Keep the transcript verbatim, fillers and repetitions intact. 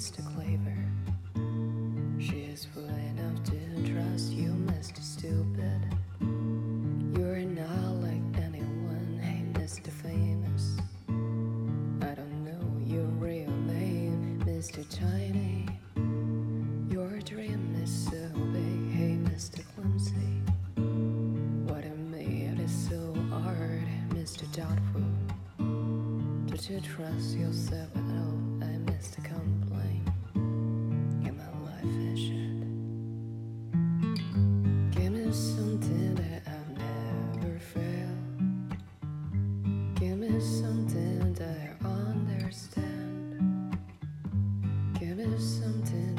Mister Claver. She is fool enough to trust you, Mister Stupid. You're not like anyone, hey Mister Famous. I don't know your real name, Mister Tiny. Your dream is so big, hey Mister Clumsy. What I made is so hard, Mister Doubtful. Don't you trust yourself at all, I Mister Complain. Yeah, my life is shit. Give me something that I've never felt. Give me something that I understand. Give me something